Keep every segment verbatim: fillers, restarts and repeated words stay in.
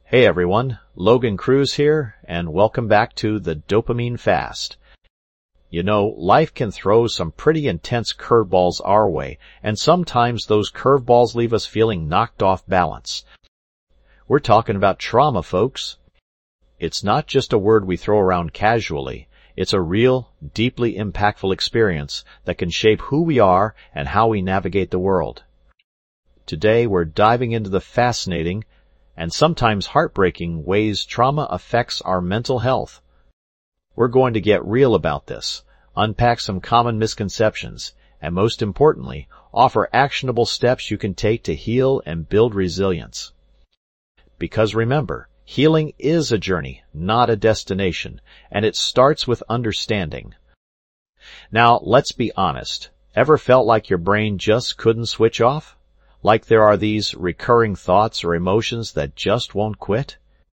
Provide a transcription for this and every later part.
Hey everyone, Logan Cruz here, and welcome back to the Dopamine Fast. You know, life can throw some pretty intense curveballs our way, and sometimes those curveballs leave us feeling knocked off balance. We're talking about trauma, folks. It's not just a word we throw around casually. It's a real, deeply impactful experience that can shape who we are and how we navigate the world. Today we're diving into the fascinating and sometimes heartbreaking ways trauma affects our mental health. We're going to get real about this, unpack some common misconceptions, and most importantly, offer actionable steps you can take to heal and build resilience. Because remember, healing is a journey, not a destination, and it starts with understanding. Now, let's be honest. Ever felt like your brain just couldn't switch off? Like there are these recurring thoughts or emotions that just won't quit?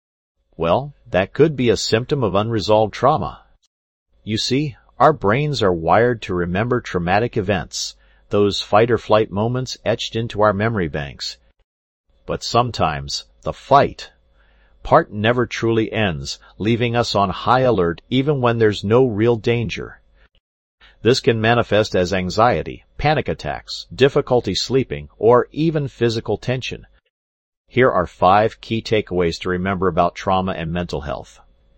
Well, that could be a symptom of unresolved trauma. You see, our brains are wired to remember traumatic events, those fight-or-flight moments etched into our memory banks. But sometimes, the fight part never truly ends, leaving us on high alert even when there's no real danger. This can manifest as anxiety, panic attacks, difficulty sleeping, or even physical tension. Here are five key takeaways to remember about trauma and mental health.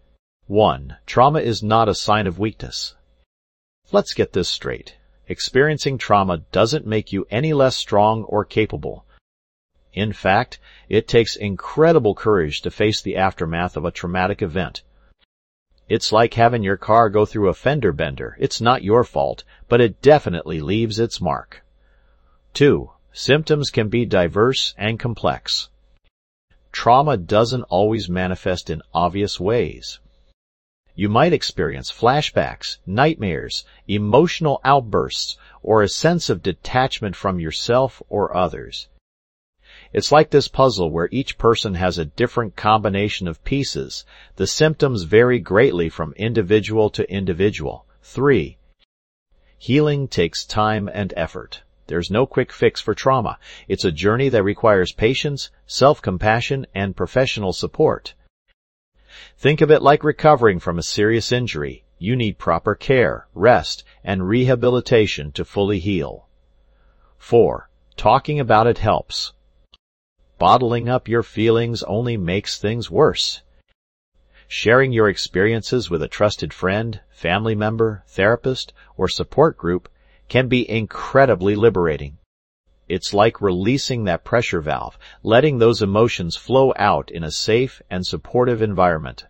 One. Trauma is not a sign of weakness. Let's get this straight. Experiencing trauma doesn't make you any less strong or capable. In fact, it takes incredible courage to face the aftermath of a traumatic event. It's like having your car go through a fender bender. It's not your fault, but it definitely leaves its mark. Two. Symptoms can be diverse and complex. Trauma doesn't always manifest in obvious ways. You might experience flashbacks, nightmares, emotional outbursts, or a sense of detachment from yourself or others. It's like this puzzle where each person has a different combination of pieces. The symptoms vary greatly from individual to individual. Three. Healing takes time and effort. There's no quick fix for trauma. It's a journey that requires patience, self-compassion, and professional support. Think of it like recovering from a serious injury. You need proper care, rest, and rehabilitation to fully heal. Four. Talking about it helps. Bottling up your feelings only makes things worse. Sharing your experiences with a trusted friend, family member, therapist, or support group can be incredibly liberating. It's like releasing that pressure valve, letting those emotions flow out in a safe and supportive environment.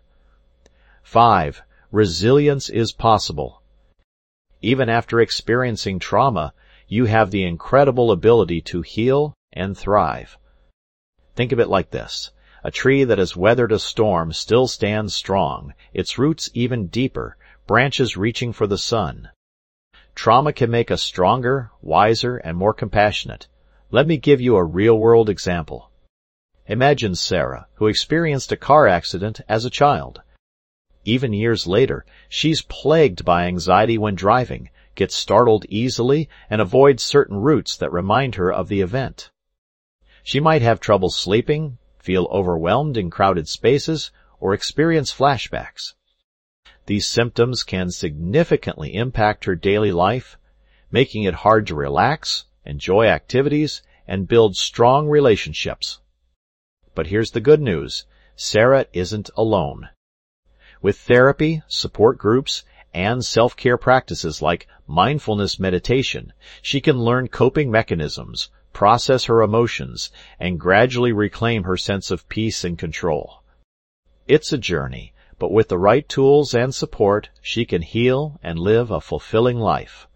Five. Resilience is possible. Even after experiencing trauma, you have the incredible ability to heal and thrive. Think of it like this. A tree that has weathered a storm still stands strong, its roots even deeper, branches reaching for the sun. Trauma can make us stronger, wiser, and more compassionate. Let me give you a real-world example. Imagine Sarah, who experienced a car accident as a child. Even years later, she's plagued by anxiety when driving, gets startled easily, and avoids certain routes that remind her of the event. She might have trouble sleeping, feel overwhelmed in crowded spaces, or experience flashbacks. These symptoms can significantly impact her daily life, making it hard to relax, enjoy activities, and build strong relationships. But here's the good news. Sarah isn't alone. With therapy, support groups, and self-care practices like mindfulness meditation, she can learn coping mechanisms, process her emotions, and gradually reclaim her sense of peace and control. It's a journey, but with the right tools and support, she can heal and live a fulfilling life.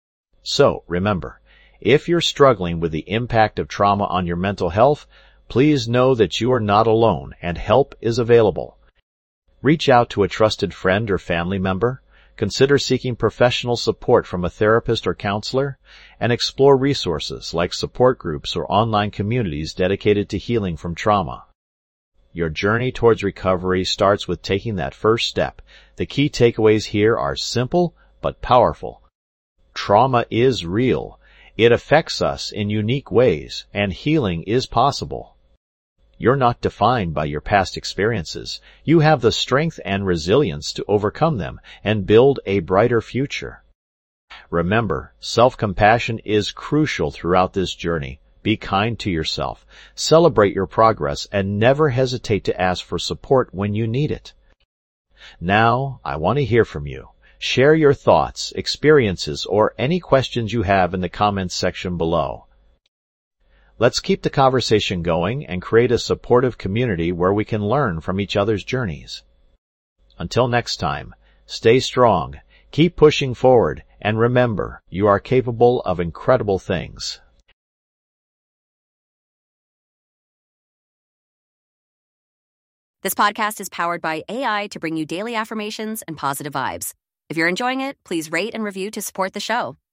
So, remember, if you're struggling with the impact of trauma on your mental health, please know that you are not alone and help is available. Reach out to a trusted friend or family member. Consider seeking professional support from a therapist or counselor, and explore resources like support groups or online communities dedicated to healing from trauma. Your journey towards recovery starts with taking that first step. The key takeaways here are simple but powerful. Trauma is real. It affects us in unique ways, and healing is possible. You're not defined by your past experiences. You have the strength and resilience to overcome them and build a brighter future. Remember, self-compassion is crucial throughout this journey. Be kind to yourself, celebrate your progress, and never hesitate to ask for support when you need it. Now, I want to hear from you. Share your thoughts, experiences, or any questions you have in the comments section below. Let's keep the conversation going and create a supportive community where we can learn from each other's journeys. Until next time, stay strong, keep pushing forward, and remember, you are capable of incredible things. This podcast is powered by A I to bring you daily affirmations and positive vibes. If you're enjoying it, please rate and review to support the show.